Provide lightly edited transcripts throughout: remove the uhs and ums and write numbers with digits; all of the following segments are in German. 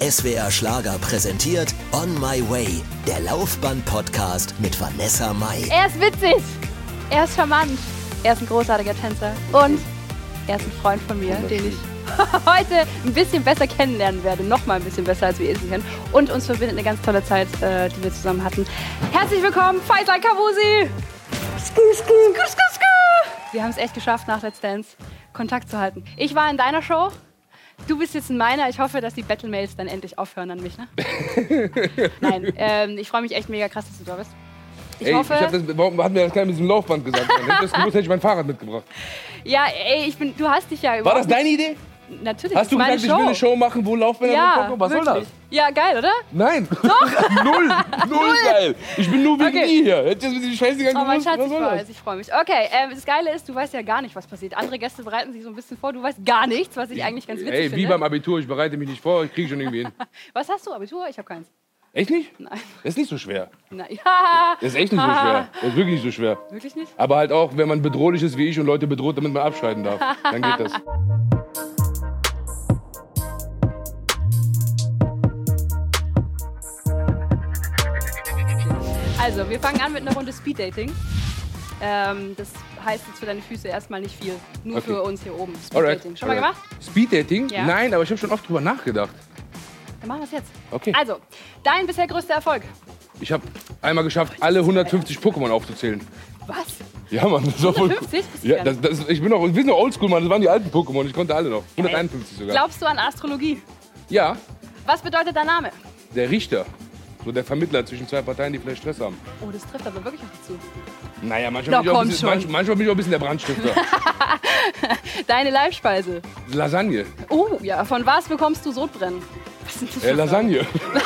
SWR Schlager präsentiert On My Way, der Laufband-Podcast mit Vanessa Mai. Er ist witzig, er ist charmant, er ist ein großartiger Tänzer und er ist ein Freund von mir, den ich heute ein bisschen besser kennenlernen werde. Noch mal ein bisschen besser, als wir ihn kennen. Und uns verbindet eine ganz tolle Zeit, die wir zusammen hatten. Herzlich willkommen, Faisal Kavusi! Wir haben es echt geschafft, nach Let's Dance Kontakt zu halten. Ich war in deiner Show. Du bist jetzt in meiner. Ich hoffe, dass die Battle-Mails dann endlich aufhören an mich. Ne? Nein, ich freue mich echt mega krass, dass du da bist. Warum hat mir das keiner mit diesem Laufband gesagt? Hätte ich das gewusst, hätte ich mein Fahrrad mitgebracht. Ja, ey, du hast dich ja... War das deine Idee? Natürlich. Hast du gesagt, ich will eine Show machen, wo Laufbänder mitkommen? Was soll das? Ja, geil, oder? Nein. Doch. Null geil. Ich bin nur wegen dir hier. Hättest du die Scheiße gar nicht gewusst? Ich freue mich. Okay, das Geile ist, du weißt ja gar nicht, was passiert. Andere Gäste bereiten sich so ein bisschen vor. Du weißt gar nichts, was ich eigentlich ganz witzig finde. Wie beim Abitur, ich bereite mich nicht vor, ich kriege schon irgendwie hin. Was hast du, Abitur? Ich habe keins. Echt nicht? Nein. Das ist nicht so schwer. Nein. Ja. Das ist echt nicht so schwer. Das ist wirklich nicht so schwer. Wirklich nicht? Aber halt auch, wenn man bedrohlich ist wie ich und Leute bedroht, damit man abschalten darf. Dann geht das. Also, wir fangen an mit einer Runde Speeddating. Das heißt jetzt für deine Füße erstmal nicht viel. Nur für uns hier oben. Speeddating. Schon mal gemacht? Speeddating? Ja. Nein, aber ich habe schon oft drüber nachgedacht. Dann machen wir es jetzt. Okay. Also, dein bisher größter Erfolg. Ich habe einmal geschafft, alle 150 Pokémon aufzuzählen. Was? Ja, Mann, das war voll 150? cool. Ja, wir sind noch oldschool, Mann. Das waren die alten Pokémon. Ich konnte alle noch. 151 sogar. Glaubst du an Astrologie? Ja. Was bedeutet dein Name? Der Richter. So der Vermittler zwischen zwei Parteien, die vielleicht Stress haben. Oh, das trifft aber wirklich auf dich zu. Naja, manchmal bin ich auch ein bisschen der Brandstifter. Deine Leibspeise? Lasagne. Oh, ja. Von was bekommst du Sodbrennen? Was sind das für Lasagne.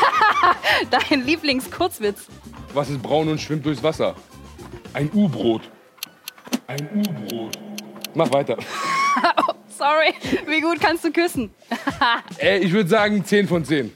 Dein Lieblingskurzwitz? Was ist braun und schwimmt durchs Wasser? Ein U-Brot. Ein U-Brot. Mach weiter. Oh, sorry. Wie gut kannst du küssen? Ich würde sagen 10 von 10.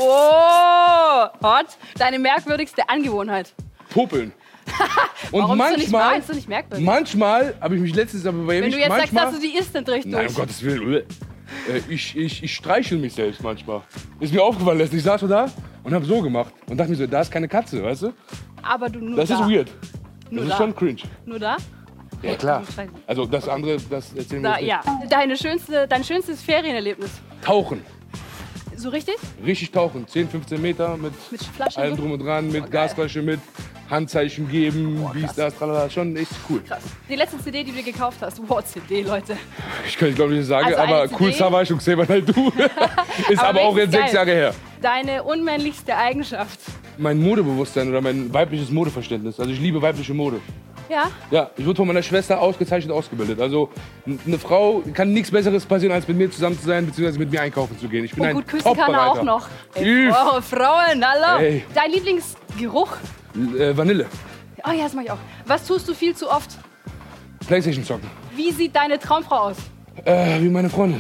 Oh, hot. Deine merkwürdigste Angewohnheit? Popeln. Und warum manchmal, bist du nicht merkwürdig? Manchmal habe ich mich letztens aber bei wenn du jetzt sagst, dass du die isst, dann dreh ich durch. Nein, um Gottes Willen. Ich streichel mich selbst manchmal. Ist mir aufgefallen letztens. Ich saß so da und habe so gemacht. Und dachte mir so, da ist keine Katze, weißt du? Aber du nur das da. Das ist weird. Nur das da. ist schon cringe. Nur da? Ja, klar. Also das andere, das erzählen wir da, nicht. Ja. Dein schönstes Ferienerlebnis? Tauchen. So richtig? Richtig tauchen. 10, 15 Meter mit Flaschen allem drum und dran, mit Gasflasche, mit Handzeichen geben, dies, das, tralala. Schon echt cool. Krass. Die letzte CD, die du gekauft hast. Wow, CD, Leute. Ich kann es glaube ich nicht sagen, Also aber cool Savage und Xavier Naidoo. Ist aber auch jetzt 6 Jahre her. Deine unmännlichste Eigenschaft? Mein Modebewusstsein oder mein weibliches Modeverständnis. Also ich liebe weibliche Mode. Ja? Ja, ich wurde von meiner Schwester ausgezeichnet ausgebildet. Also eine Frau kann nichts Besseres passieren, als mit mir zusammen zu sein, beziehungsweise mit mir einkaufen zu gehen. Ich bin ein gut küssen kann er auch noch. Ey, Frauen, hallo. Ey. Dein Lieblingsgeruch? Vanille. Oh ja, das mach ich auch. Was tust du viel zu oft? Playstation zocken. Wie sieht deine Traumfrau aus? Wie meine Freundin.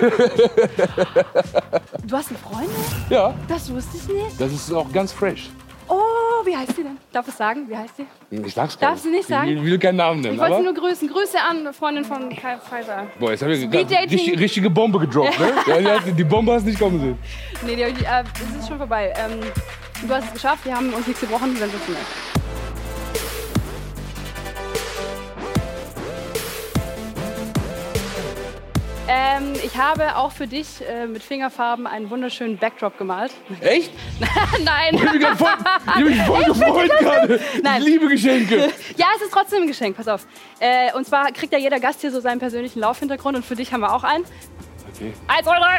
Du hast eine Freundin? Ja. Das wusste ich nicht. Das ist auch ganz fresh. Oh, wie heißt sie denn? Darf ich sagen? Wie heißt sie? Ich sag's gar nicht. Darf sie nicht sagen? Ich will keinen Namen nennen. Ich wollte sie nur grüßen. Grüße an Freundin von Kai Pfizer. Boah, jetzt hab ich richtige Bombe gedroppt, ne? Ja, die Bombe hast du nicht kommen sehen. Nee, das ist schon vorbei. Du hast es geschafft, wir haben uns nichts gebrochen, sensationell. Ich habe auch für dich mit Fingerfarben einen wunderschönen Backdrop gemalt. Echt? Nein. Ich hab mich voll gefreut gerade. Ich liebe Geschenke. Ja, es ist trotzdem ein Geschenk, pass auf. Und zwar kriegt ja jeder Gast hier so seinen persönlichen Laufhintergrund und für dich haben wir auch einen. Okay. 1, 2, 3.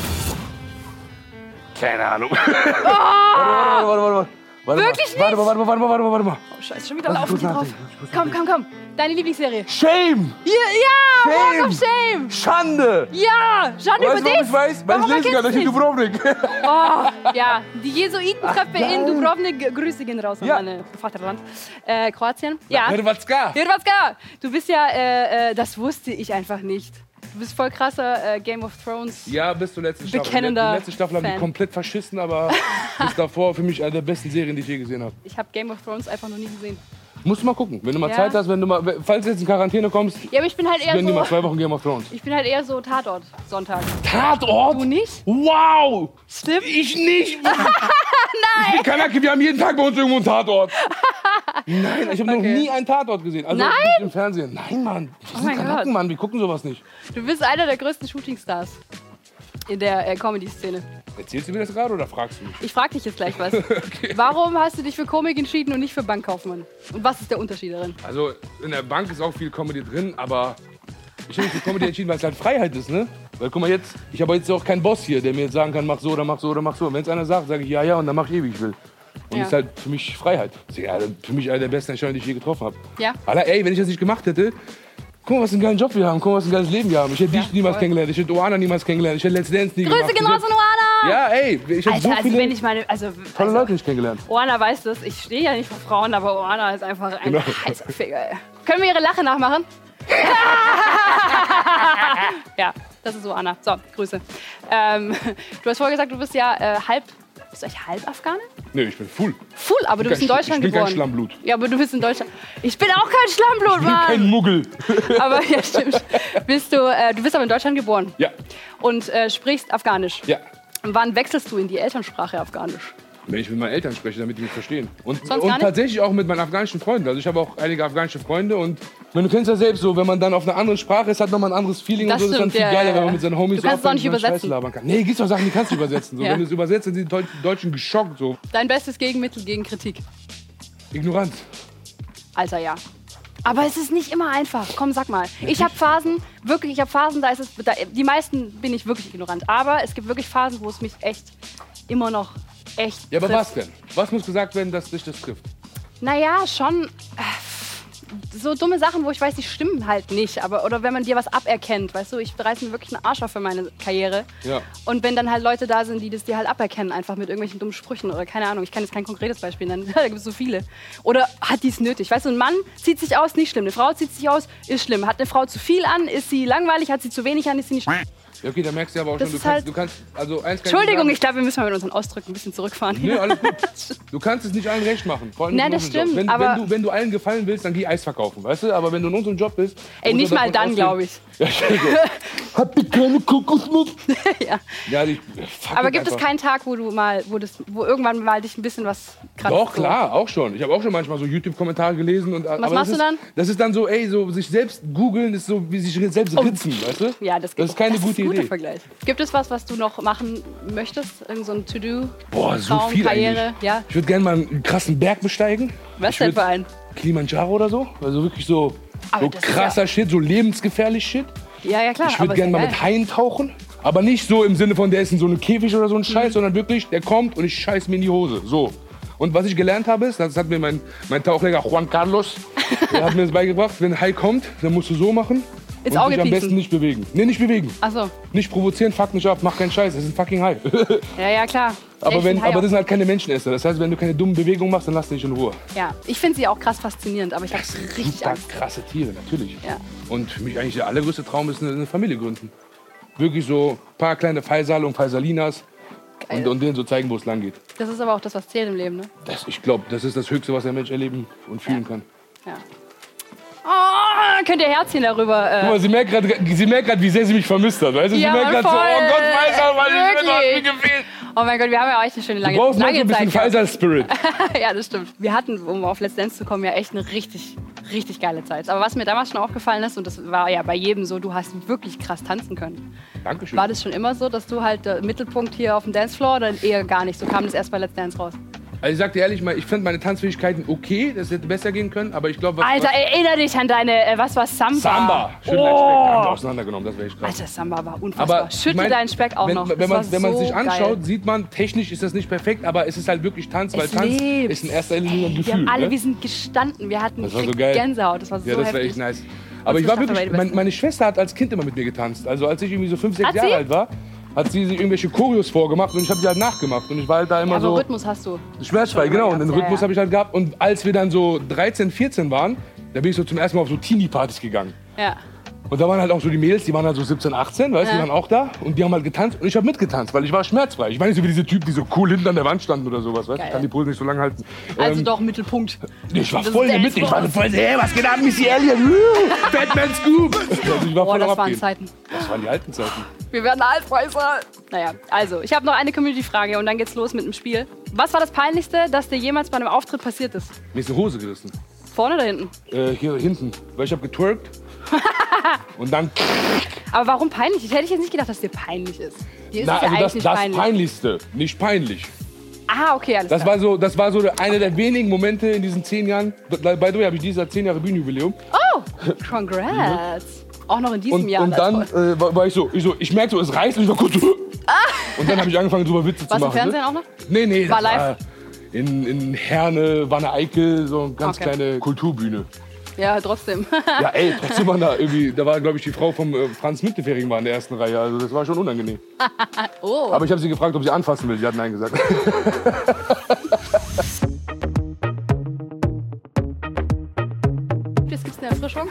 Keine Ahnung. Oh! Warte. Wirklich nicht? Warte mal. Oh, scheiße, schon wieder laufen die drauf. Komm. Deine Lieblingsserie. Shame! Ja! Shame! Walk of Shame! Schande! Ja! Schande über Weißt du, dich! ich weiß? Weil ich lesen kann, das ist in Dubrovnik. Oh, ja. Die Jesuitentreppe in Dubrovnik. Grüße gehen raus an meine Vaterland. Kroatien. Ja. Hrvatska! Du bist ja, das wusste ich einfach nicht. Du bist voll krasser Game of Thrones. Ja, bis zur letzten Staffel. Bekennender Die letzte Staffel haben die komplett verschissen, aber bis davor für mich eine der besten Serien, die ich je gesehen habe. Ich habe Game of Thrones einfach noch nie gesehen. Musst du mal gucken. Wenn du mal Ja. Zeit hast, falls du jetzt in Quarantäne kommst, Ja, aber ich bin halt eher gönnen die mal so... 2 Wochen Game of Thrones. Ich bin halt eher so Tatort, Sonntag. Tatort? Du nicht? Wow! Stimmt. Ich nicht! Nein! Ich bin Kanake, wir haben jeden Tag bei uns irgendwo einen Tatort. Nein, ich habe noch nie einen Tatort gesehen. Also Nein? nicht im Fernsehen. Nein, Mann. Wir sind mein Kanaken, Gott. Mann. Wir gucken sowas nicht. Du bist einer der größten Shootingstars in der Comedy-Szene. Erzählst du mir das gerade oder fragst du mich? Ich frag dich jetzt gleich was. Warum hast du dich für Komik entschieden und nicht für Bankkaufmann? Und was ist der Unterschied darin? Also in der Bank ist auch viel Comedy drin, aber ich habe mich für Comedy entschieden, weil es halt Freiheit ist, ne? Weil guck mal jetzt, ich habe jetzt auch keinen Boss hier, der mir jetzt sagen kann, mach so oder mach so oder mach so. Und wenn es einer sagt, sage ich ja und dann mach ich wie ich will. Und Ja. das ist halt für mich Freiheit. Das ist ja für mich eine der besten Entscheidungen, die ich je getroffen habe. Ja. Alter, ey, wenn ich das nicht gemacht hätte, guck mal, was für einen geilen Job wir haben, guck mal, was für ein geiles Leben wir haben. Ich hätte dich niemals voll. kennengelernt, ich hätte Oana niemals kennengelernt, ich hätte Let's Dance nie gemacht. Grüße gehen raus an Oana! Ja, ey, ich habe so Alter, also viele wenn ich meine... tolle Leute nicht kennengelernt. Oana weiß das. Ich stehe ja nicht für Frauen, aber Oana ist einfach ein Genau. heißer Finger. Ey. Können wir ihre Lache nachmachen? Ja, das ist Oana. So, Grüße. Du hast vorher gesagt, du bist ja halb... Bist du eigentlich halb Afghane? Nee, ich bin full. Full, aber du bist in Deutschland Ich bin kein geboren. Schlammblut. Ja, aber du bist in Deutschland. Ich bin auch kein Schlammblut, Ich bin kein Mann. Muggel. Aber ja, stimmt. Du bist aber in Deutschland geboren Ja, und sprichst Afghanisch. ja. Und wann wechselst du in die Elternsprache Afghanisch? Wenn ich mit meinen Eltern spreche, damit die mich verstehen. Und Sonst gar nicht? tatsächlich auch mit meinen afghanischen Freunden. Also ich habe auch einige afghanische Freunde und du kennst ja selbst so, wenn man dann auf einer anderen Sprache ist, hat nochmal ein anderes Feeling Das und so. Das ist dann stimmt, viel ja, geiler, ja. wenn man mit seinen Homies Du kannst es auch nicht so übersetzen. Scheiße labern kann. Nee, gibt's auch Sachen, die kannst du übersetzen. So. Ja. Wenn du es übersetzt, sind die Deutschen geschockt. So. Dein bestes Gegenmittel gegen Kritik. Ignoranz. Alter, ja. Aber es ist nicht immer einfach. Komm, sag mal. Ich habe Phasen, da ist es, die meisten bin ich wirklich ignorant. Aber es gibt wirklich Phasen, wo es mich echt immer noch echt Ja, aber trifft. was denn? Was muss gesagt werden, dass dich das trifft? Naja, schon so dumme Sachen, wo ich weiß, die stimmen halt nicht. Aber, oder wenn man dir was aberkennt, weißt du, ich reiß mir wirklich einen Arsch auf für meine Karriere. Ja. Und wenn dann halt Leute da sind, die das dir halt aberkennen, einfach mit irgendwelchen dummen Sprüchen oder keine Ahnung, ich kann jetzt kein konkretes Beispiel nennen, da gibt es so viele. Oder hat die es nötig? Weißt du, ein Mann zieht sich aus, nicht schlimm. Eine Frau zieht sich aus, ist schlimm. Hat eine Frau zu viel an, ist sie langweilig, hat sie zu wenig an, ist sie nicht schlimm. Ja, okay, da merkst du aber auch Das schon, ist halt- also eins kann ich Entschuldigung, sagen. ich glaube, wir müssen mal mit unseren Ausdrücken ein bisschen zurückfahren. Nee, alles gut. Du kannst es nicht allen recht machen. Vor allem Nein, in das unserem stimmt, Job. aber- Wenn du allen gefallen willst, dann geh Eis verkaufen, weißt du? Aber wenn du in unserem Job bist... Ey, musst nicht du mal davon dann, ausgehen- glaube ich. Ja, Habt ihr keine Kokosnuss? Ja. Ja, fuck Aber it gibt es einfach. keinen Tag, wo irgendwann mal dich ein bisschen was kratzt? Doch, so? klar, auch schon. Ich habe auch schon manchmal so YouTube-Kommentare gelesen. Und, was machst du dann? Das ist dann so, ey, so sich selbst googeln ist so wie sich selbst ritzen, weißt du? Ja, das geht. Das ist keine gute ein guter Idee. Vergleich. Gibt es was du noch machen möchtest? Irgend so ein To-Do? Boah, so Traum, viel Karriere? eigentlich. Ja. Ich würde gerne mal einen krassen Berg besteigen. Was Ich denn würd für ein? Kilimanjaro oder so. Also wirklich so Aber so das ist krasser Shit, so lebensgefährlich Shit. Ja, ja, klar. Ich aber würde ist gerne ja mal geil. mit Haien tauchen. Aber nicht so im Sinne von, der ist in so einem Käfig oder so ein Scheiß, sondern wirklich, der kommt und ich scheiß mir in die Hose. So. Und was ich gelernt habe, ist, das hat mir mein Tauchlehrer Juan Carlos, der hat mir das beigebracht, wenn ein Hai kommt, dann musst du so machen Ins und Auge dich am pieksen. besten nicht bewegen. Nee, nicht bewegen. Ach so. Nicht provozieren, fuck nicht ab, mach keinen Scheiß, das ist ein fucking Hai. Ja, klar. aber Ich find Hai aber auch- das sind halt keine Menschenesser. Das heißt, wenn du keine dummen Bewegungen machst, dann lass dich in Ruhe. Ja, ich finde sie auch krass faszinierend, aber ich habe richtig Super Angst. krasse Tiere, natürlich. Ja. Und für mich eigentlich der allergrößte Traum ist eine Familie gründen. Wirklich so ein paar kleine Faisal und Faisalinas und denen so zeigen, wo es lang geht. Das ist aber auch das, was zählt im Leben, ne? Ich glaube, das ist das Höchste, was ein Mensch erleben und fühlen kann. Ja. Oh, könnt ihr Herzchen darüber... Guck mal, sie merkt gerade, wie sehr sie mich vermisst hat. Weißt du? Ja, sie merkt gerade so, voll. oh Gott, Faisal, Mann, ich bin Wirklich. mir gefehlt. Oh mein Gott, wir haben ja auch echt eine schöne Du lange, brauchst mal so lange ein bisschen Zeit gehabt. Faisal-Spirit. Ja, das stimmt. Wir hatten, um auf Let's Dance zu kommen, ja echt eine richtig, richtig geile Zeit. Aber was mir damals schon aufgefallen ist, und das war ja bei jedem so, du hast wirklich krass tanzen können. Dankeschön. War das schon immer so, dass du halt der Mittelpunkt hier auf dem Dancefloor oder eher gar nicht? So kam das erst bei Let's Dance raus. Also ich sag dir ehrlich mal, ich finde meine Tanzfähigkeiten okay, das hätte besser gehen können, aber ich glaube, Alter, erinnere dich an deine, was war Samba? Samba. Schön deinen Speck, da haben wir auseinandergenommen, das wäre echt krass. Alter, Samba war unfassbar. Aber Schüttel ich mein, deinen Speck auch wenn, noch. Wenn Das man war es sich so anschaut, geil. sieht man, technisch ist das nicht perfekt, aber es ist halt wirklich Tanz, weil Es Tanz lebt. ist in erster Linie ein Wir Gefühl. haben alle, ne? wir sind gestanden, wir hatten Das war so richtig geil. Gänsehaut, das war so Ja, das war heftig. echt nice. Aber ich das war war wirklich, bei den meine Schwester hat als Kind immer mit mir getanzt. Also als ich irgendwie so 5, 6 Hat Jahre sie? alt war, hat sie sich irgendwelche Choreos vorgemacht und ich habe die halt nachgemacht. Und ich war halt da immer Aber so Rhythmus hast du. schmerzfrei, schon genau. immer Und den gehabt, ja, Rhythmus ja. habe ich halt gehabt. Und als wir dann so 13, 14 waren, da bin ich so zum ersten Mal auf so Teenie-Partys gegangen. Ja. Und da waren halt auch so die Mädels, die waren halt so 17, 18, weißt du, die waren auch da. Und die haben halt getanzt und ich habe mitgetanzt, weil ich war schmerzfrei. Ich war nicht so wie diese Typen, die so cool hinten an der Wand standen oder sowas, weißt du. Ich kann die Pose nicht so lange halten. Also doch Mittelpunkt. Ich war voll in der Mitte, ich war so voll, hey, was geht ab, Missy Elliott? Batman Scoop. Also ich war voll das am waren Abgehen. Zeiten. Das waren die alten Zeiten. Wir werden alt, Weißer. Naja, also, ich habe noch eine Community-Frage und dann geht's los mit dem Spiel. Was war das Peinlichste, das dir jemals bei einem Auftritt passiert ist? Mir ist eine Hose gerissen. Vorne oder hinten? Hier hinten, weil ich habe getwerkt. Und dann... Aber warum peinlich? Ich hätte jetzt nicht gedacht, dass dir peinlich ist. Dir ist Na, es ja also eigentlich nicht das peinlich. Peinlichste, nicht peinlich. Ah, okay, alles Das klar. war so einer der wenigen Momente in diesen 10 Jahren. By the way habe ich dieses Jahr 10 Jahre Bühnenjubiläum. Oh, congrats. Auch noch in diesem Jahr. Und dann war ich so, ich merke so, es reißt und ich war kurz so. Und dann habe ich angefangen, drüber Witze zu Warst du machen. im Fernsehen auch noch? Nee, War das live? war in Herne, Wanne-Eickel, so eine ganz kleine Kulturbühne. Ja, trotzdem. Ja, ey, trotzdem waren da irgendwie, da war, glaube ich, die Frau vom Franz Müntefering war in der ersten Reihe. Also das war schon unangenehm. Oh. Aber ich habe sie gefragt, ob sie anfassen will. Sie hat nein gesagt. Jetzt gibt's eine Erfrischung.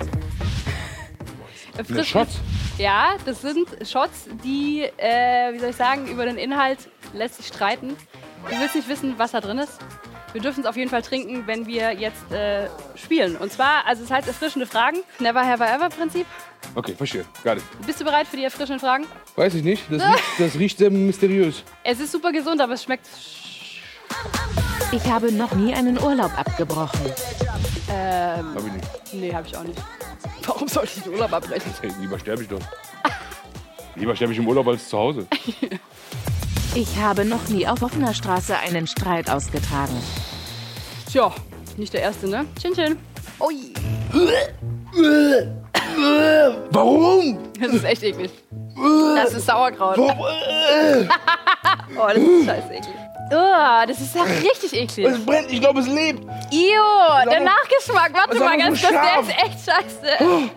Eine Shots? Ja, das sind Shots, die, wie soll ich sagen, über den Inhalt lässt sich streiten. Du willst nicht wissen, was da drin ist. Wir dürfen es auf jeden Fall trinken, wenn wir jetzt spielen. Und zwar, also es heißt erfrischende Fragen. Never have I ever Prinzip. Okay, verstehe. Got it. Bist du bereit für die erfrischenden Fragen? Weiß ich nicht. Das riecht sehr mysteriös. Es ist super gesund, aber es schmeckt... Ich habe noch nie einen Urlaub abgebrochen. Hab ich nicht. Nee, habe ich auch nicht. Warum sollte ich den Urlaub abbrechen? Hey, lieber sterbe ich doch. Lieber sterbe ich im Urlaub als zu Hause. Ich habe noch nie auf offener Straße einen Streit ausgetragen. Tja, nicht der erste, ne? Chin Chin. Ui, Warum? das ist echt eklig. Das ist Sauerkraut. Oh, das ist scheiße eklig. Oh, das ist ja richtig eklig. Es brennt, ich glaube, es lebt. Der Nachgeschmack. Warte mal ganz kurz, der ist echt scheiße.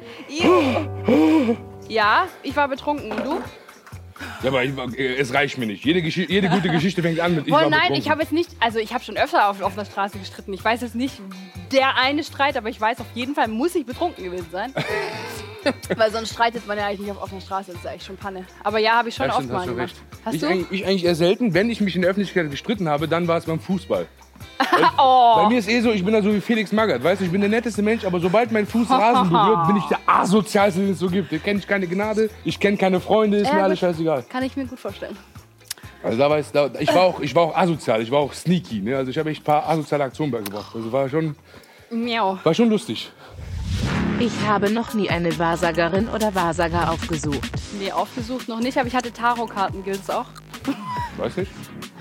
Iu. Ja, ich war betrunken. Und du? Ja, aber es reicht mir nicht. Jede gute Geschichte fängt an mit ich war Nein, betrunken. ich habe jetzt nicht, also ich habe schon öfter auf der Straße gestritten. Ich weiß jetzt nicht der eine Streit, aber ich weiß auf jeden Fall, muss ich betrunken gewesen sein. Weil sonst streitet man ja eigentlich nicht auf offener Straße, das ist eigentlich schon Panne. Aber ja, habe ich schon Ja, oft stimmt, mal hast du gemacht. recht. Hast Ich du? eigentlich eher selten. Wenn ich mich in der Öffentlichkeit gestritten habe, dann war es beim Fußball. Oh. Bei mir ist so, ich bin da so wie Felix Magath, weißt du, ich bin der netteste Mensch, aber sobald mein Fuß Rasen berührt, bin ich der asozialste, den es so gibt. Ich kenne keine Gnade, ich kenne keine Freunde, ist mir alles scheißegal. Kann ich mir gut vorstellen. Also ich war auch asozial, ich war auch sneaky, ne? Also ich habe echt ein paar asoziale Aktionen beigebracht. Also war schon lustig. Ich habe noch nie eine Wahrsagerin oder Wahrsager aufgesucht. Nee, aufgesucht noch nicht, aber ich hatte Tarotkarten, gilt es auch? Weiß nicht.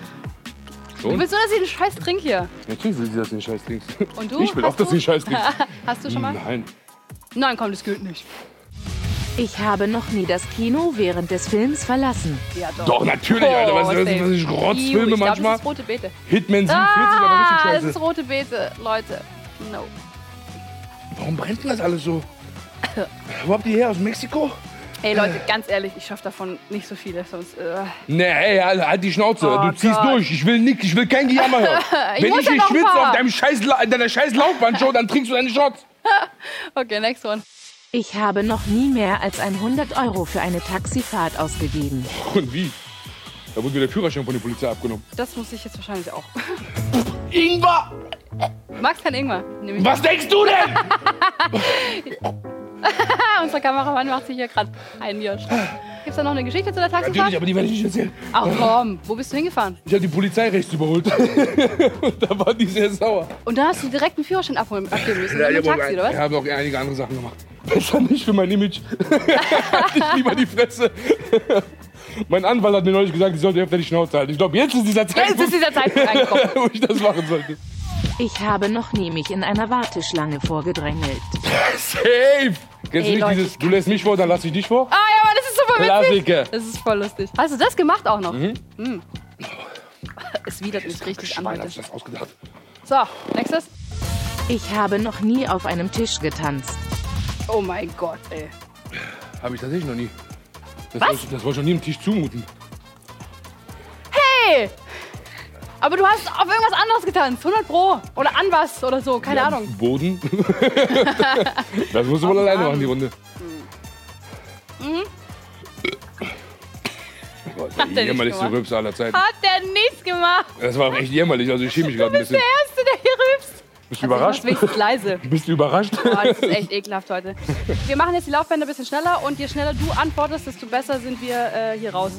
Du Schon? willst nur, dass ich den Scheiß trinke hier. Natürlich will sie das nicht scheiß Dings. Und du? Ich will Hast auch, dass du? sie scheiß Dings. Hast du schon mal? Nein. Nein, komm, das gilt nicht. Ich habe noch nie das Kino während des Films verlassen. Ja, Doch, natürlich, Alter. Was safe. ich Rotzfilme Ich glaub, manchmal. das ist rote Beete. Hitman 47, aber richtig Ah, scheiße. das ist rote Beete, Leute. No. Warum brennt denn das alles so? Wo habt ihr her? Aus Mexiko? Ey, Leute, ganz ehrlich, ich schaffe davon nicht so viele, sonst... Nee, ey, halt die Schnauze. Oh Du ziehst Gott. durch. Ich will kein Gejammer hören. Ich Wenn muss ich ja nicht noch ein schwitze paar. auf deiner scheiß Laufbahn-Show, dann trinkst du deine Shots. Okay, next one. Ich habe noch nie mehr als 100 € für eine Taxifahrt ausgegeben. Und wie? Da wurde mir der Führerschein von der Polizei abgenommen. Das muss ich jetzt wahrscheinlich auch. Ingwer! Magst kein Ingwer? Nehm ich. Was denkst du denn? Unser Kameramann macht sich hier gerade ein Josch. Gibt's da noch eine Geschichte zu der Natürlich, Taxifahrt? aber die werde ich nicht erzählen. Ach komm, wo bist du hingefahren? Ich habe die Polizei rechts überholt. Und da war die sehr sauer. Und da hast du direkt einen Führerschein abgeben müssen. Ja, Mit ich dem Taxi, oder was? habe auch einige andere Sachen gemacht. Besser nicht für mein Image. Halt ich lieber die Fresse. Mein Anwalt hat mir neulich gesagt, ich sollte öfter die Schnauze halten. Ich glaube, jetzt ist dieser Jetzt Zeitpunkt, ist dieser Zeitpunkt angekommen. wo ich das machen sollte. Ich habe noch nie mich in einer Warteschlange vorgedrängelt. Safe! Kennst du Ey, nicht Leute, dieses, du lässt mich vor, dann lass ich dich vor? Ah ja, aber das ist super witzig. Klassiker. Das ist voll lustig. Hast du das gemacht auch noch? Mhm. Es widert mich richtig an Schwein, hab heute. ich das ausgedacht. So, nächstes. Ich habe noch nie auf einem Tisch getanzt. Oh mein Gott, ey. Habe ich tatsächlich noch nie. Das Was? wollte ich schon nie am Tisch zumuten. Hey! Aber du hast auf irgendwas anderes getanzt. 100 Pro. Oder an was oder so. Keine Ahnung. Boden. Das musst du wohl alleine machen, die Runde. Die jämmerlichste Rülpse aller Zeiten. Hat der nichts gemacht. Das war auch echt jämmerlich, also ich schäme mich gerade ein bisschen. Der Erste, der hier rülpst. Bist du überrascht? Ich mach's leise. Bist du überrascht? Boah, das ist echt ekelhaft heute. Wir machen jetzt die Laufbänder ein bisschen schneller und je schneller du antwortest, desto besser sind wir hier raus.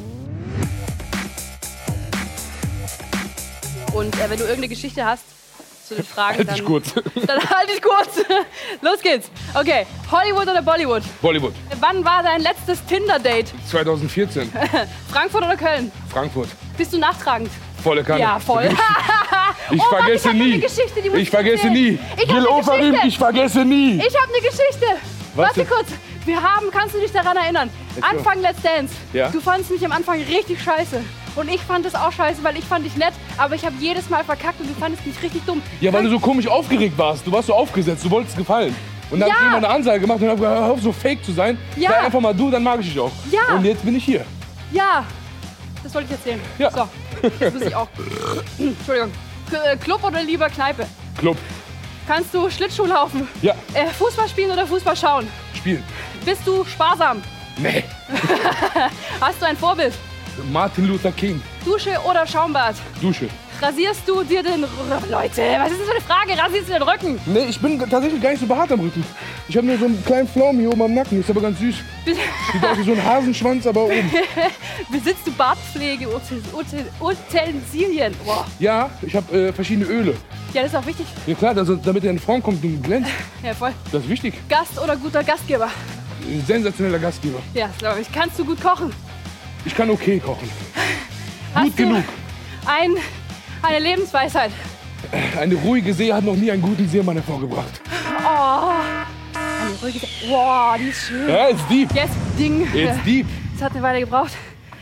Und wenn du irgendeine Geschichte hast zu den Fragen, Halt dich kurz. Dann halt dich kurz. Los geht's. Okay, Hollywood oder Bollywood? Bollywood. Wann war dein letztes Tinder-Date? 2014. Frankfurt oder Köln? Frankfurt. Bist du nachtragend? Volle Kanne. Ja, voll. Ich Oh, vergesse Mann, ich hab nie. eine Geschichte, die muss Ich vergesse erzählen. nie. Ich hab Gil eine Oferim, Geschichte. ich vergesse nie. Ich habe eine Geschichte. Was Warte denn? kurz. Kannst du dich daran erinnern? Anfang Let's Dance. Ja. Du fandest mich am Anfang richtig scheiße. Und ich fand es auch scheiße, weil ich fand dich nett. Aber ich habe jedes Mal verkackt und du fandest mich richtig dumm. Ja, weil du so komisch aufgeregt warst. Du warst so aufgesetzt, du wolltest gefallen. Und dann Ja. habe ich immer eine Ansage gemacht und habe gesagt, hör auf so fake zu sein. Ja. Sei einfach mal du, dann mag ich dich auch. Ja. Und jetzt bin ich hier. Ja, das wollte ich erzählen. Ja. So, jetzt muss ich auch. Entschuldigung. Club oder lieber Kneipe? Club. Kannst du Schlittschuh laufen? Ja. Fußball spielen oder Fußball schauen? Spielen. Bist du sparsam? Nee. Hast du ein Vorbild? Martin Luther King. Dusche oder Schaumbad? Dusche. Rasierst du dir den Leute, was ist das für eine Frage? Rasierst du den Rücken? Nee, ich bin tatsächlich gar nicht so behaart am Rücken. Ich habe nur so einen kleinen Pflaumen hier oben am Nacken. Ist aber ganz süß. Sieht aus wie so ein Hasenschwanz, aber oben. Besitzt du Bartpflege, Utensilien? Boah. Ja, ich habe verschiedene Öle. Ja, das ist auch wichtig. Ja klar, damit er in Form kommt und glänzt. Ja, voll. Das ist wichtig. Gast oder guter Gastgeber? Sensationeller Gastgeber. Ja, das glaube ich. Kannst du gut kochen? Ich kann okay kochen. Hast Gut du genug. Eine Lebensweisheit? Eine ruhige See hat noch nie einen guten Seemann hervorgebracht. Oh, eine ruhige... Boah, die ist schön. Ja, it's deep. Yes, Ding. It's deep. Das hat eine Weile gebraucht.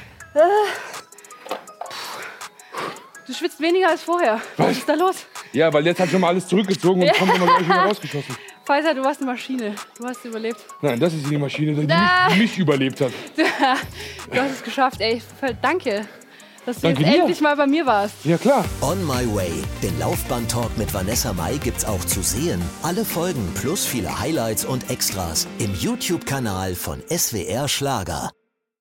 Du schwitzt weniger als vorher. Was ist da los? Ja, weil jetzt hat schon mal alles zurückgezogen und kommt immer gleich wieder rausgeschossen. Pfizer, du warst eine Maschine. Du hast überlebt. Nein, das ist die Maschine, die mich überlebt hat. Du hast es geschafft, ey. Danke, dass du Danke jetzt dir. endlich mal bei mir warst. Ja, klar. On My Way, den Laufbahn-Talk mit Vanessa Mai gibt's auch zu sehen. Alle Folgen plus viele Highlights und Extras im YouTube-Kanal von SWR Schlager.